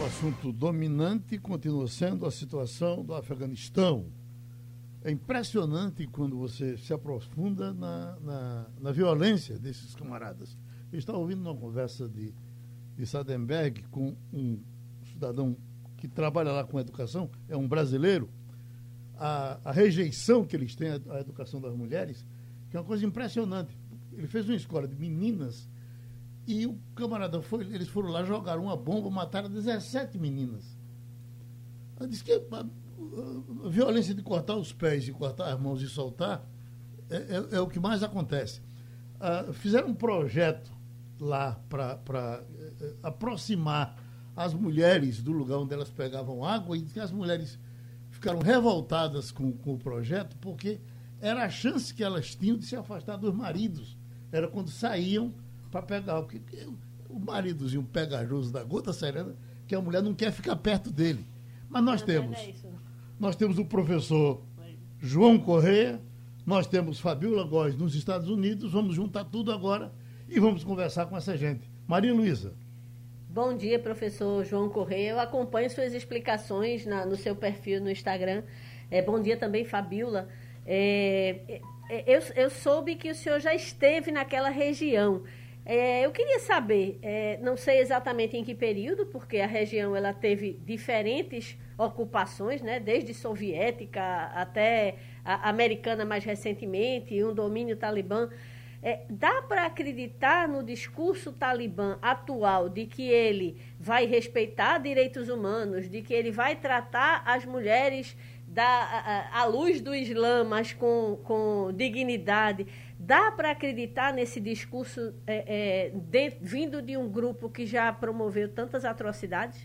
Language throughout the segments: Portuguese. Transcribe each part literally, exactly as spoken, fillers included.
assunto dominante continua sendo a situação do Afeganistão. É impressionante quando você se aprofunda na, na, na violência desses camaradas. Eu estava ouvindo uma conversa de, de Sadenberg com um cidadão que trabalha lá com educação, é um brasileiro. A, a rejeição que eles têm à educação das mulheres, que é uma coisa impressionante. Ele fez uma escola de meninas e o camarada foi, eles foram lá, jogaram uma bomba, mataram dezessete meninas. Ela disse que a, a, a violência de cortar os pés e cortar as mãos e soltar é, é, é o que mais acontece. Ah, fizeram um projeto lá para é, aproximar as mulheres do lugar onde elas pegavam água, e que as mulheres ficaram revoltadas com, com o projeto, porque era a chance que elas tinham de se afastar dos maridos. Era quando saíam para pegar. Porque o maridozinho pegajoso da gota serena, que a mulher não quer ficar perto dele. Mas nós não, temos. Não é isso. Nós temos o professor João Correia, nós temos Fabiola Góes nos Estados Unidos. Vamos juntar tudo agora e vamos conversar com essa gente. Maria Luísa. Bom dia, professor João Correia. Eu acompanho suas explicações na, no seu perfil no Instagram. É, bom dia também, Fabiola. É, eu, eu soube que o senhor já esteve naquela região. É, eu queria saber, é, não sei exatamente em que período, porque a região ela teve diferentes ocupações, né, desde soviética até a americana mais recentemente, um domínio talibã. É, dá para acreditar no discurso talibã atual de que ele vai respeitar direitos humanos, de que ele vai tratar as mulheres da, a, à luz do Islã, mas com, com dignidade? Dá para acreditar nesse discurso é, é, de, vindo de um grupo que já promoveu tantas atrocidades?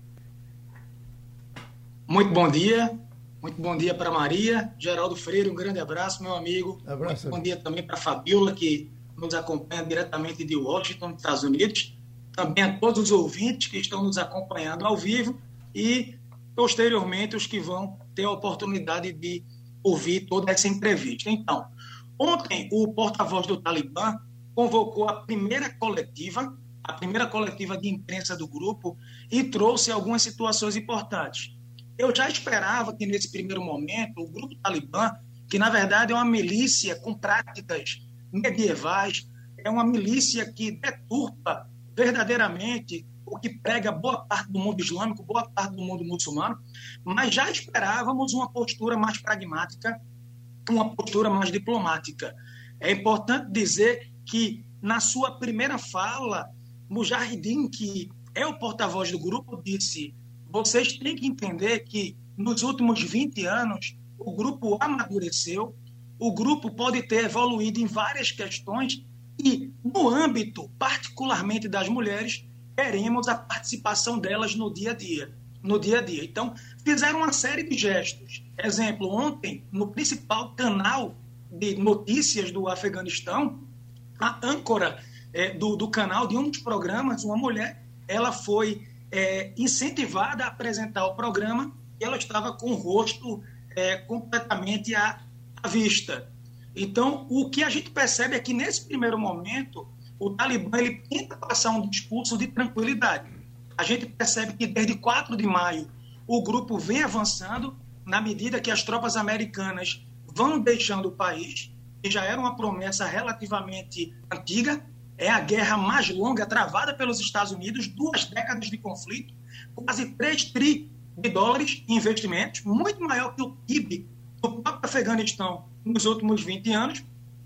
Muito bom dia. Muito bom dia para Maria, Geraldo Freire, um grande abraço, meu amigo. Abraço. Muito bom dia também para a Fabiola, que nos acompanha diretamente de Washington, Estados Unidos. Também a todos os ouvintes que estão nos acompanhando ao vivo e, posteriormente, os que vão ter a oportunidade de ouvir toda essa entrevista. Então, ontem o porta-voz do Talibã convocou a primeira coletiva, a primeira coletiva de imprensa do grupo e trouxe algumas situações importantes. Eu já esperava que, nesse primeiro momento, o grupo Talibã, que, na verdade, é uma milícia com práticas medievais, é uma milícia que deturpa verdadeiramente o que prega boa parte do mundo islâmico, boa parte do mundo muçulmano, mas já esperávamos uma postura mais pragmática, uma postura mais diplomática. É importante dizer que, na sua primeira fala, Mujahideen, que é o porta-voz do grupo, disse: vocês têm que entender que, nos últimos vinte anos, o grupo amadureceu, o grupo pode ter evoluído em várias questões e, no âmbito, particularmente das mulheres, queremos a participação delas no dia a dia. No dia a dia. Então, fizeram uma série de gestos. Exemplo, ontem, no principal canal de notícias do Afeganistão, a âncora é, do, do canal, de um dos programas, uma mulher, ela foi É, incentivada a apresentar o programa, e ela estava com o rosto é, completamente à, à vista. Então, o que a gente percebe é que, nesse primeiro momento, o Talibã ele tenta passar um discurso de tranquilidade. A gente percebe que, desde quatro de maio, o grupo vem avançando na medida que as tropas americanas vão deixando o país, que já era uma promessa relativamente antiga. É a guerra mais longa travada pelos Estados Unidos, duas décadas de conflito, quase três trilhões de dólares em investimentos, muito maior que o P I B do próprio Afeganistão nos últimos vinte anos.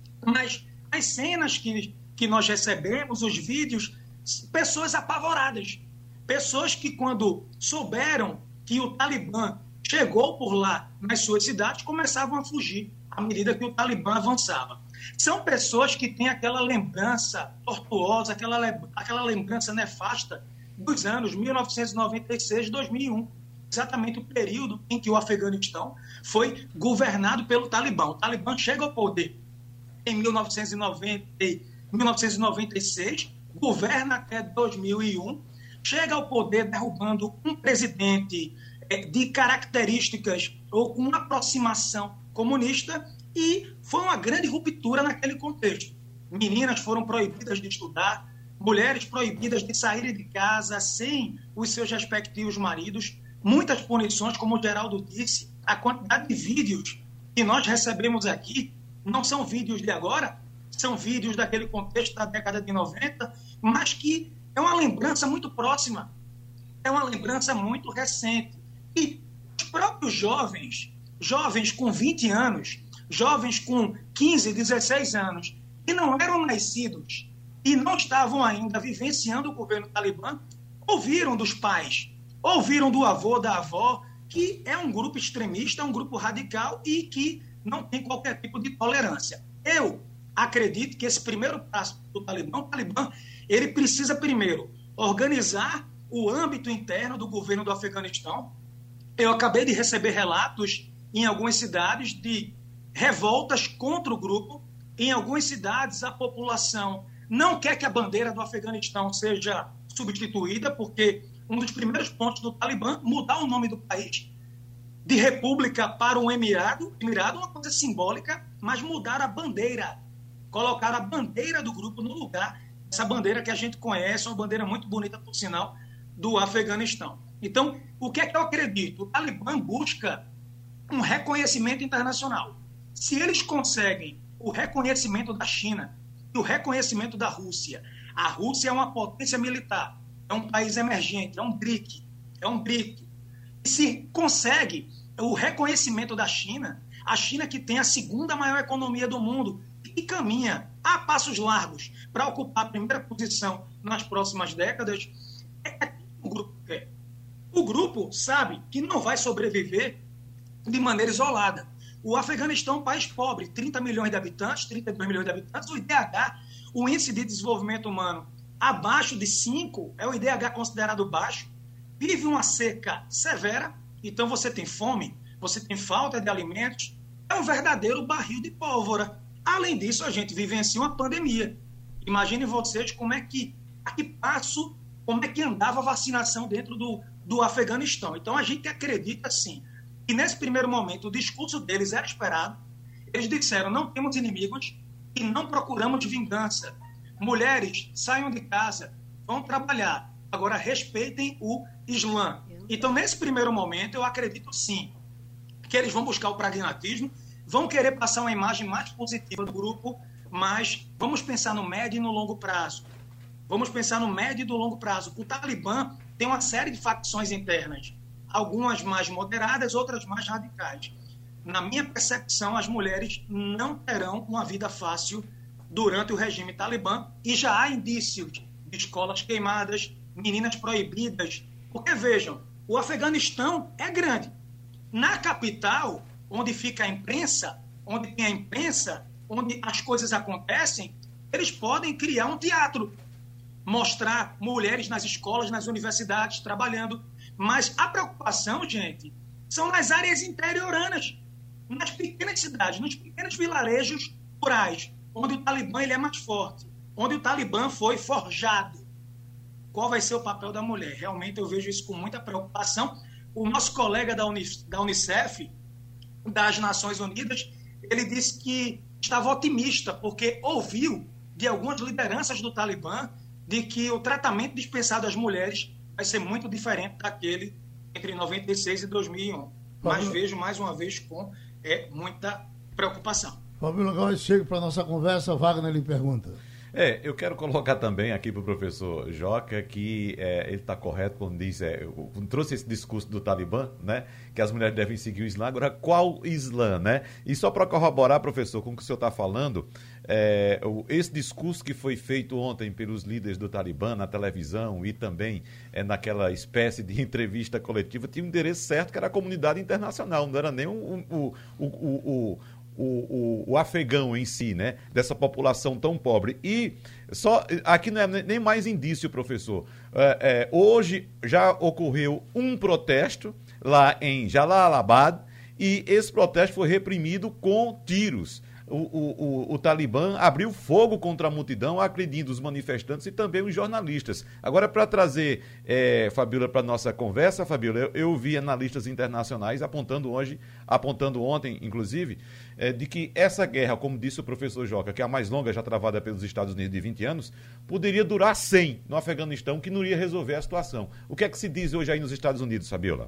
Mas as cenas que, que nós recebemos, os vídeos, pessoas apavoradas. Pessoas que, quando souberam que o Talibã chegou por lá nas suas cidades, começavam a fugir à medida que o Talibã avançava. São pessoas que têm aquela lembrança tortuosa, aquela, aquela lembrança nefasta dos anos mil novecentos e noventa e seis, dois mil e um, exatamente o período em que o Afeganistão foi governado pelo Talibã. O Talibã chega ao poder em mil novecentos e noventa e seis, governa até dois mil e um, chega ao poder derrubando um presidente de características ou com uma aproximação comunista, e foi uma grande ruptura naquele contexto. Meninas foram proibidas de estudar, mulheres proibidas de saírem de casa sem os seus respectivos maridos, muitas punições, como o Geraldo disse, a quantidade de vídeos que nós recebemos aqui não são vídeos de agora, são vídeos daquele contexto da década de noventa, mas que é uma lembrança muito próxima, é uma lembrança muito recente. E os próprios jovens, jovens com vinte anos, jovens com quinze, dezesseis anos, que não eram nascidos e não estavam ainda vivenciando o governo talibã, ouviram dos pais, ouviram do avô, da avó, que é um grupo extremista, é um grupo radical e que não tem qualquer tipo de tolerância. Eu acredito que esse primeiro passo do Talibã, o Talibã, ele precisa primeiro organizar o âmbito interno do governo do Afeganistão. Eu acabei de receber relatos em algumas cidades de revoltas contra o grupo. Em algumas cidades, a população não quer que a bandeira do Afeganistão seja substituída, porque um dos primeiros pontos do Talibã, mudar o nome do país de república para um emirado, emirado é uma coisa simbólica, mas mudar a bandeira, colocar a bandeira do grupo no lugar, essa bandeira que a gente conhece, uma bandeira muito bonita, por sinal, do Afeganistão. Então, o que é que eu acredito? O Talibã busca um reconhecimento internacional. Se eles conseguem o reconhecimento da China e o reconhecimento da Rússia, a Rússia é uma potência militar, é um país emergente, é um BRIC, é um BRIC. E se consegue o reconhecimento da China, a China que tem a segunda maior economia do mundo e caminha a passos largos para ocupar a primeira posição nas próximas décadas, é o grupo quer. O grupo sabe que não vai sobreviver de maneira isolada. O Afeganistão é um país pobre, trinta milhões de habitantes, trinta e dois milhões de habitantes, o I D H, o Índice de Desenvolvimento Humano, abaixo de cinco, é o I D H considerado baixo, vive uma seca severa, então você tem fome, você tem falta de alimentos, é um verdadeiro barril de pólvora. Além disso, a gente vivencia uma pandemia. Imaginem vocês como é que, a que passo, como é que andava a vacinação dentro do, do Afeganistão. Então, a gente acredita, sim, que nesse primeiro momento o discurso deles era esperado. Eles disseram, não temos inimigos e não procuramos vingança. Mulheres, saiam de casa, vão trabalhar. Agora, respeitem o Islã. Então, nesse primeiro momento, eu acredito, sim, que eles vão buscar o pragmatismo, vão querer passar uma imagem mais positiva do grupo, mas vamos pensar no médio e no longo prazo. Vamos pensar no médio e do longo prazo. O Talibã tem uma série de facções internas, algumas mais moderadas, outras mais radicais. Na minha percepção, as mulheres não terão uma vida fácil durante o regime Talibã e já há indícios de escolas queimadas, meninas proibidas. Porque, vejam, o Afeganistão é grande. Na capital, onde fica a imprensa, onde tem a imprensa, onde as coisas acontecem, eles podem criar um teatro, mostrar mulheres nas escolas, nas universidades, trabalhando. Mas a preocupação, gente, são nas áreas interioranas, nas pequenas cidades, nos pequenos vilarejos rurais, onde o Talibã ele é mais forte, onde o Talibã foi forjado. Qual vai ser o papel da mulher? Realmente eu vejo isso com muita preocupação. O nosso colega da Unicef, das Nações Unidas, ele disse que estava otimista, porque ouviu de algumas lideranças do Talibã de que o tratamento dispensado às mulheres vai ser muito diferente daquele entre noventa e seis e dois mil e um. Mas vejo, mais uma vez, com é, muita preocupação. Fabíola, agora chega para a nossa conversa, Wagner lhe pergunta. É, eu quero colocar também aqui para o professor Joca que é, ele está correto quando diz, é, quando trouxe esse discurso do Talibã, né, que as mulheres devem seguir o Islã. Agora, qual Islã, né? E só para corroborar, professor, com o que o senhor está falando, é, esse discurso que foi feito ontem pelos líderes do Talibã na televisão e também é, naquela espécie de entrevista coletiva tinha um endereço certo, que era a comunidade internacional, não era nem o, o, o, o, o O, o, o afegão em si, né? Dessa população tão pobre. E só aqui não é nem mais indício, professor. É, é, hoje já ocorreu um protesto lá em Jalalabad e esse protesto foi reprimido com tiros. o, o, o, o Talibã abriu fogo contra a multidão, agredindo os manifestantes e também os jornalistas. Agora, para trazer, é, Fabíola, para a nossa conversa, Fabíola, eu, eu vi analistas internacionais apontando hoje, apontando ontem, inclusive, é, de que essa guerra, como disse o professor Joca, que é a mais longa já travada pelos Estados Unidos de vinte anos, poderia durar cem no Afeganistão, que não iria resolver a situação. O que é que se diz hoje aí nos Estados Unidos, Fabíola?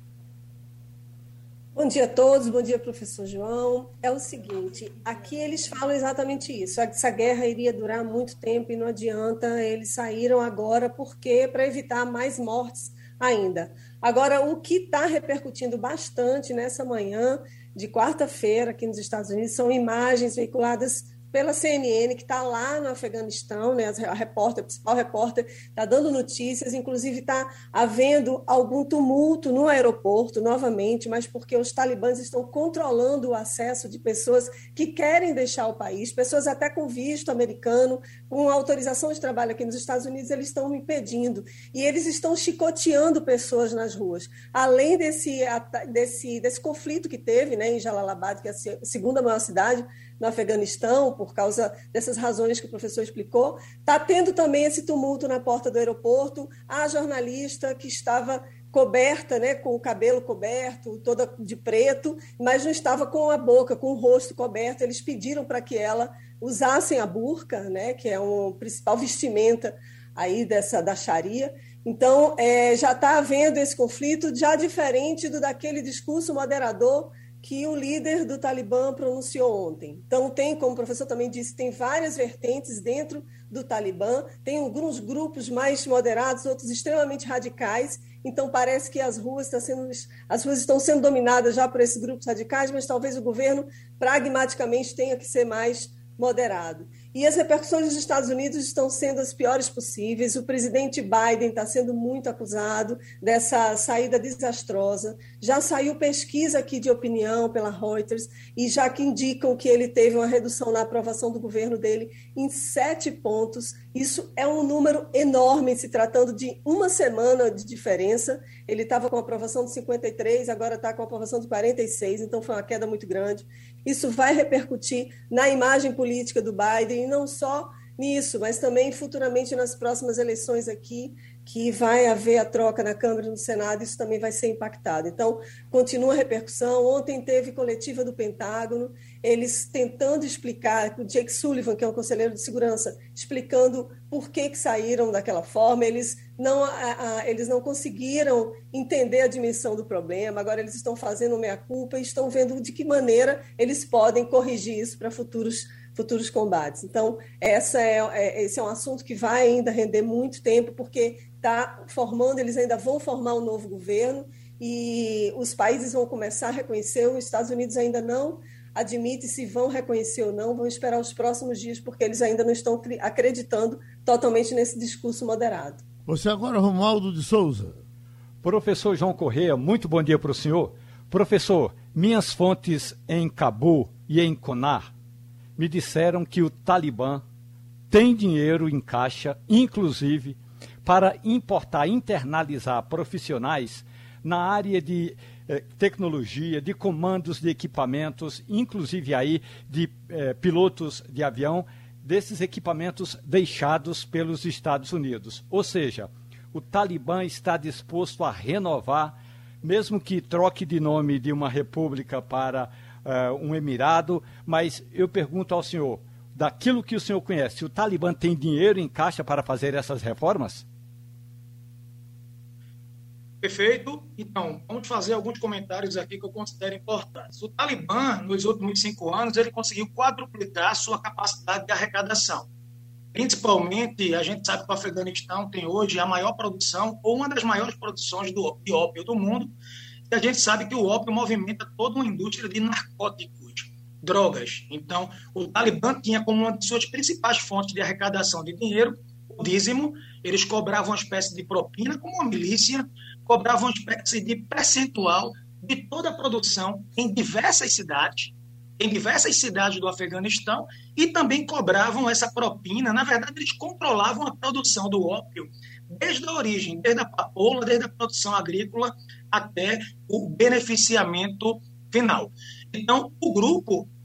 Bom dia a todos, bom dia, professor João. É o seguinte, aqui eles falam exatamente isso, essa guerra iria durar muito tempo e não adianta, eles saíram agora porque para evitar mais mortes ainda. Agora, o que está repercutindo bastante nessa manhã de quarta-feira aqui nos Estados Unidos são imagens veiculadas pela C N N, que está lá no Afeganistão, né? A repórter, a principal repórter está dando notícias, inclusive está havendo algum tumulto no aeroporto, novamente, mas porque os talibãs estão controlando o acesso de pessoas que querem deixar o país, pessoas até com visto americano, com autorização de trabalho aqui nos Estados Unidos, eles estão impedindo, e eles estão chicoteando pessoas nas ruas. Além desse, desse, desse conflito que teve, né, em Jalalabad, que é a segunda maior cidade no Afeganistão, por causa dessas razões que o professor explicou, está tendo também esse tumulto na porta do aeroporto. A jornalista que estava coberta, né, com o cabelo coberto, toda de preto, mas não estava com a boca, com o rosto coberto. Eles pediram para que ela usasse a burca, né, que é uma principal vestimenta aí dessa, da Sharia. Então, é, já está havendo esse conflito, já diferente do daquele discurso moderador que o líder do Talibã pronunciou ontem. Então, tem, como o professor também disse, tem várias vertentes dentro do Talibã, tem alguns grupos mais moderados, outros extremamente radicais, então parece que as ruas, estão sendo, as ruas estão sendo dominadas já por esses grupos radicais, mas talvez o governo, pragmaticamente, tenha que ser mais moderado. E as repercussões dos Estados Unidos estão sendo as piores possíveis. O presidente Biden está sendo muito acusado dessa saída desastrosa. Já saiu pesquisa aqui de opinião pela Reuters, e já que indicam que ele teve uma redução na aprovação do governo dele em sete pontos. Isso é um número enorme, se tratando de uma semana de diferença. Ele estava com aprovação de cinquenta e três, agora está com aprovação de quarenta e seis, então foi uma queda muito grande. Isso vai repercutir na imagem política do Biden, e não só nisso, mas também futuramente nas próximas eleições aqui, que vai haver a troca na Câmara e no Senado, isso também vai ser impactado. Então, continua a repercussão. Ontem teve coletiva do Pentágono, eles tentando explicar, o Jake Sullivan, que é um conselheiro de segurança, explicando por que, que saíram daquela forma. Eles não, a, a, eles não conseguiram entender a dimensão do problema, agora eles estão fazendo meia-culpa e estão vendo de que maneira eles podem corrigir isso para futuros futuros combates. Então, essa é, é, esse é um assunto que vai ainda render muito tempo, porque está formando, eles ainda vão formar um novo governo e os países vão começar a reconhecer, os Estados Unidos ainda não admite se vão reconhecer ou não, vão esperar os próximos dias, porque eles ainda não estão acreditando totalmente nesse discurso moderado. Você agora, Romualdo de Souza. Professor João Correia, muito bom dia para o senhor. Professor, minhas fontes em Cabul e em Konar me disseram que o Talibã tem dinheiro em caixa, inclusive, para importar, internalizar profissionais na área de eh, tecnologia, de comandos de equipamentos, inclusive aí de eh, pilotos de avião, desses equipamentos deixados pelos Estados Unidos. Ou seja, o Talibã está disposto a renovar, mesmo que troque de nome de uma república para Uh, um emirado, mas eu pergunto ao senhor, daquilo que o senhor conhece, o Talibã tem dinheiro em caixa para fazer essas reformas? Perfeito. Então, vamos fazer alguns comentários aqui que eu considero importantes. O Talibã, nos últimos cinco anos, ele conseguiu quadruplicar a sua capacidade de arrecadação. Principalmente, a gente sabe que o Afeganistão tem hoje a maior produção, ou uma das maiores produções do, de ópio do mundo. E a gente sabe que o ópio movimenta toda uma indústria de narcóticos, drogas. Então, o Talibã tinha como uma de suas principais fontes de arrecadação de dinheiro o dízimo. Eles cobravam uma espécie de propina, como uma milícia, cobravam uma espécie de percentual de toda a produção em diversas cidades, em diversas cidades do Afeganistão, e também cobravam essa propina. Na verdade, eles controlavam a produção do ópio desde a origem, desde a papoula, desde a produção agrícola até o beneficiamento final. Então, o grupo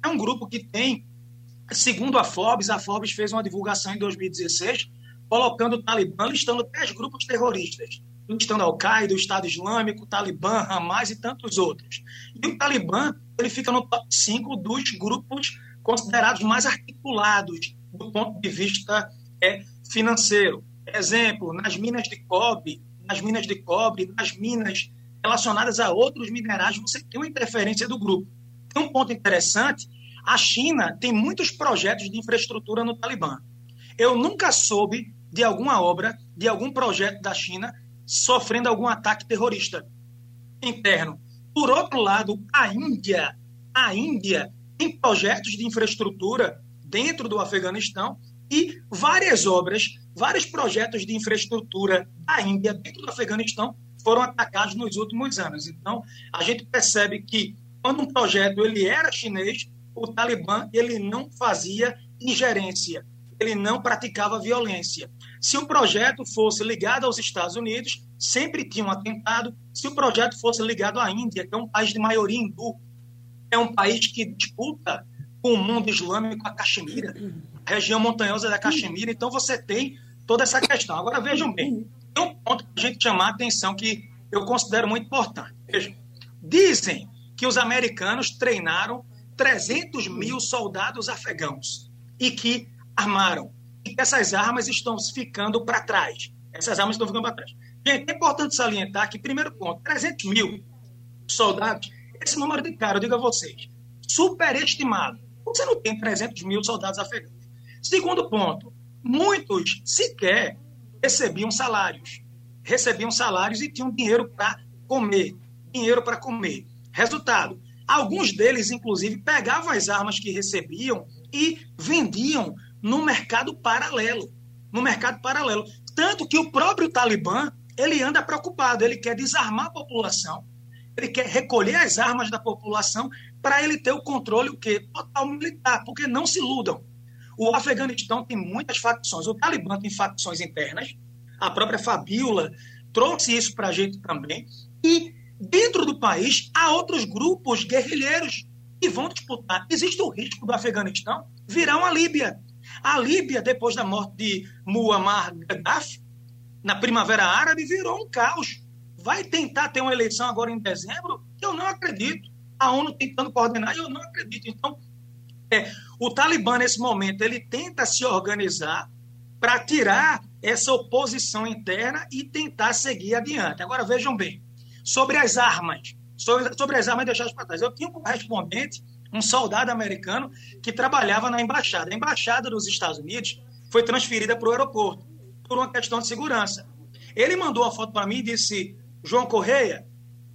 é um grupo que tem, segundo a Forbes, a Forbes fez uma divulgação em dois mil e dezesseis, colocando o Talibã, listando dez grupos terroristas, listando Al-Qaeda, o Estado Islâmico, o Talibã, Hamas e tantos outros. E o Talibã, ele fica no top cinco dos grupos considerados mais articulados do ponto de vista é, financeiro. Exemplo, nas minas de cobre, nas minas de cobre, nas minas relacionadas a outros minerais, você tem uma interferência do grupo. Tem um ponto interessante, a China tem muitos projetos de infraestrutura no Talibã. Eu nunca soube de alguma obra, de algum projeto da China sofrendo algum ataque terrorista interno. Por outro lado, a Índia, a Índia tem projetos de infraestrutura dentro do Afeganistão e várias obras, vários projetos de infraestrutura da Índia dentro do Afeganistão foram atacados nos últimos anos. Então, a gente percebe que quando um projeto ele era chinês, o Talibã ele não fazia ingerência, ele não praticava violência. Se o projeto fosse ligado aos Estados Unidos, sempre tinha um atentado. Se o projeto fosse ligado à Índia, que é um país de maioria hindu, é um país que disputa com o mundo islâmico a Caxemira, a região montanhosa da Caxemira, então você tem toda essa questão. Agora, vejam bem, tem um ponto para a gente chamar a atenção que eu considero muito importante. Vejam, dizem que os americanos treinaram trezentos mil soldados afegãos e que armaram. E que essas armas estão ficando para trás. Essas armas estão ficando para trás. Gente, é importante salientar que, primeiro ponto, trezentos mil soldados, esse número de cara, eu digo a vocês, superestimado. Você não tem trezentos mil soldados afegãos. Segundo ponto, muitos sequer recebiam salários. Recebiam salários e tinham dinheiro para comer. Dinheiro para comer. Resultado, alguns deles, inclusive, pegavam as armas que recebiam e vendiam no mercado paralelo. No mercado paralelo. Tanto que o próprio Talibã, ele anda preocupado, ele quer desarmar a população, ele quer recolher as armas da população para ele ter o controle o quê? Total militar, porque não se iludam. O Afeganistão tem muitas facções, o Talibã tem facções internas, a própria Fabiola trouxe isso para a gente também, e dentro do país há outros grupos guerrilheiros que vão disputar. Existe o risco do Afeganistão virar uma Líbia. A Líbia, depois da morte de Muammar Gaddafi, na Primavera Árabe, virou um caos. Vai tentar ter uma eleição agora em dezembro? Eu não acredito. A ONU tentando coordenar, eu não acredito. Então, é, o Talibã, nesse momento, ele tenta se organizar para tirar essa oposição interna e tentar seguir adiante. Agora, vejam bem, sobre as armas, sobre, sobre as armas deixadas para trás. Eu tinha um correspondente, um soldado americano, que trabalhava na embaixada. A embaixada dos Estados Unidos foi transferida para o aeroporto, por uma questão de segurança. Ele mandou uma foto para mim e disse: João Correia,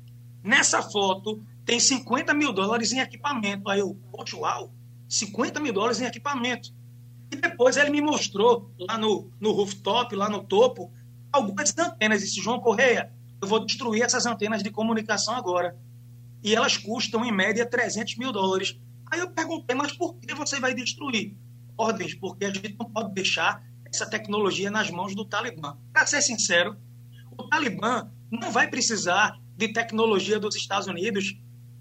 nessa foto tem cinquenta mil dólares em equipamento. Aí eu, poxa, uau, cinquenta mil dólares em equipamento. E depois ele me mostrou lá no, no rooftop, lá no topo, algumas antenas. E disse: João Correia, eu vou destruir essas antenas de comunicação agora. E elas custam, em média, trezentos mil dólares. Aí eu perguntei: mas por que você vai destruir? Ordens, porque a gente não pode deixar essa tecnologia nas mãos do Talibã. Para ser sincero, o Talibã não vai precisar de tecnologia dos Estados Unidos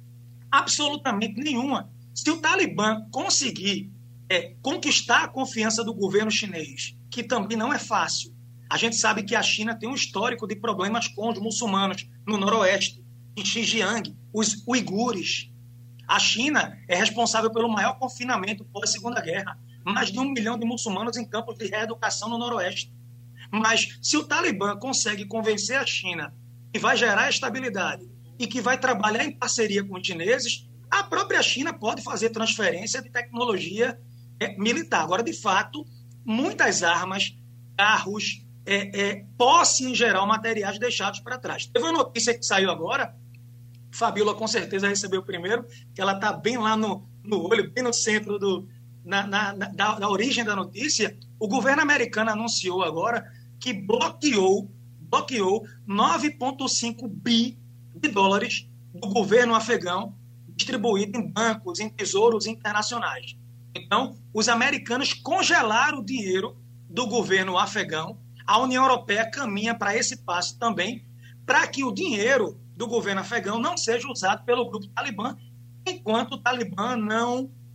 absolutamente nenhuma. Se o Talibã conseguir é, conquistar a confiança do governo chinês, que também não é fácil, a gente sabe que a China tem um histórico de problemas com os muçulmanos no Noroeste, em Xinjiang, os uigures. A China é responsável pelo maior confinamento pós-Segunda Guerra. Mais de um milhão de muçulmanos em campos de reeducação no Noroeste. Mas se o Talibã consegue convencer a China que vai gerar estabilidade e que vai trabalhar em parceria com os chineses, a própria China pode fazer transferência de tecnologia é, militar. Agora, de fato, muitas armas, carros, é, é, posse em geral, materiais deixados para trás. Teve uma notícia que saiu agora, Fabiola com certeza recebeu primeiro, que ela está bem lá no, no olho, bem no centro do, na, na, na, da, da origem da notícia. O governo americano anunciou agora que bloqueou, bloqueou nove vírgula cinco bi de dólares do governo afegão distribuído em bancos, em tesouros internacionais. Então, os americanos congelaram o dinheiro do governo afegão. A União Europeia caminha para esse passo também, para que o dinheiro do governo afegão não seja usado pelo grupo Talibã, enquanto o Talibã não,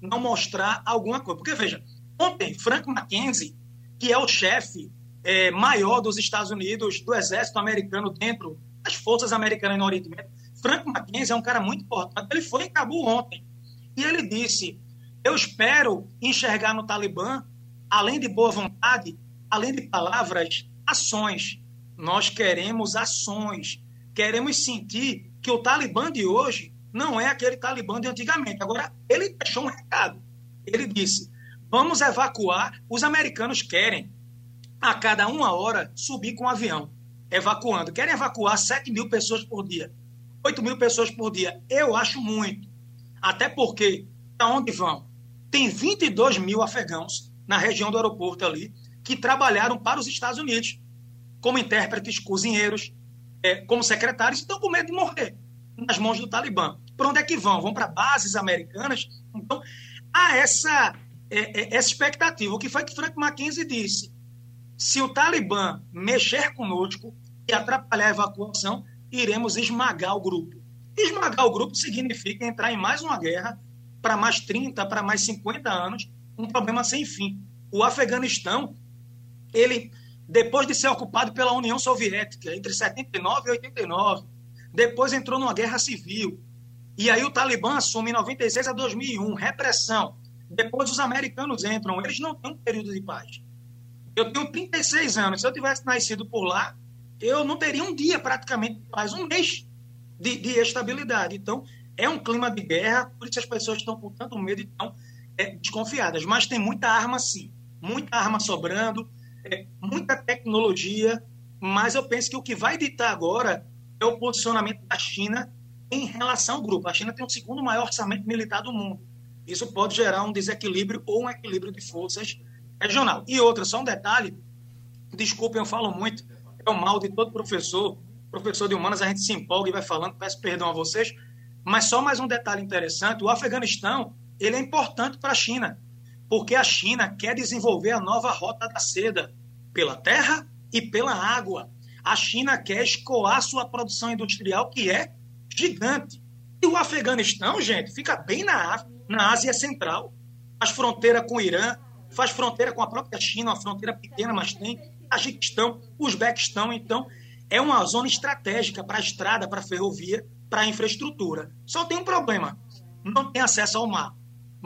não mostrar alguma coisa. Porque, veja, ontem, Frank McKenzie, que é o chefe é, maior dos Estados Unidos, do exército americano dentro das forças americanas no Oriente Médio, Frank McKenzie é um cara muito importante. Ele foi em Cabul ontem. E ele disse, eu espero enxergar no Talibã, além de boa vontade, além de palavras, ações. Nós queremos ações. Queremos sentir que o Talibã de hoje não é aquele Talibã de antigamente. Agora, ele deixou um recado. Ele disse, vamos evacuar. Os americanos querem, a cada uma hora, subir com um avião, evacuando. Querem evacuar sete mil pessoas por dia, oito mil pessoas por dia. Eu acho muito. Até porque, para onde vão? Tem vinte e dois mil afegãos na região do aeroporto ali, que trabalharam para os Estados Unidos, como intérpretes, cozinheiros, é, como secretários, e estão com medo de morrer nas mãos do Talibã. Para onde é que vão? Vão para bases americanas? Então, há essa, é, essa expectativa. O que foi que Frank McKenzie disse? Se o Talibã mexer conosco e atrapalhar a evacuação, iremos esmagar o grupo. Esmagar o grupo significa entrar em mais uma guerra para mais trinta, para mais cinquenta anos, um problema sem fim. O Afeganistão, ele, depois de ser ocupado pela União Soviética, entre setenta e nove e oitenta e nove, depois entrou numa guerra civil. E aí o Talibã assume em noventa e seis a dois mil e um, repressão. Depois os americanos entram, eles não têm um período de paz. Eu tenho trinta e seis anos, se eu tivesse nascido por lá, eu não teria um dia praticamente de paz, um mês de, de estabilidade. Então, é um clima de guerra, por isso as pessoas estão com tanto medo e estão é, desconfiadas. Mas tem muita arma, sim, muita arma sobrando, é, muita tecnologia, mas eu penso que o que vai ditar agora é o posicionamento da China em relação ao grupo. A China tem o segundo maior orçamento militar do mundo. Isso pode gerar um desequilíbrio ou um equilíbrio de forças regional. E outra, só um detalhe, desculpem, eu falo muito, é o mal de todo professor, professor de humanas, a gente se empolga e vai falando, peço perdão a vocês, mas só mais um detalhe interessante, o Afeganistão, ele é importante para a China, porque a China quer desenvolver a nova rota da seda, pela terra e pela água. A China quer escoar sua produção industrial, que é gigante. E o Afeganistão, gente, fica bem na, na Ásia Central, faz fronteira com o Irã, faz fronteira com a própria China, uma fronteira pequena, mas tem Tajiquistão, Uzbequistão. Então, é uma zona estratégica para a estrada, para a ferrovia, para a infraestrutura. Só tem um problema, não tem acesso ao mar,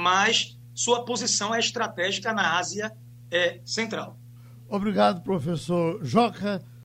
mas sua posição é estratégica na Ásia é, Central. Obrigado, professor Joca.